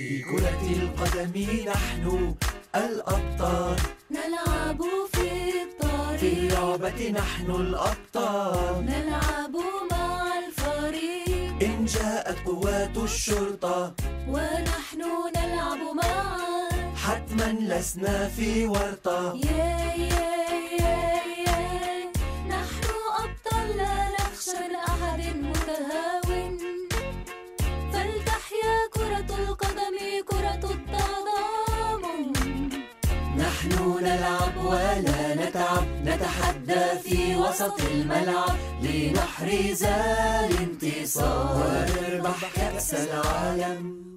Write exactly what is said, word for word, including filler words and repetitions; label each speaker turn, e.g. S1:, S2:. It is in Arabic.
S1: في كرة القدم نحن الأبطال،
S2: نلعب في الطريق،
S1: في اللعبة نحن الأبطال،
S2: نلعب مع الفريق،
S1: إن جاءت قوات الشرطة
S2: ونحن نلعب معا،
S1: حتما لسنا في ورطة.
S2: يا يا يا يا نحن أبطال لا نخشى من أحد متهاون، فلتحيا كرة القدم كرة التضامن.
S1: نحن نلعب ولا نتعب، نتحدى في وسط الملعب لنحرز الانتصار ونربح كأس العالم.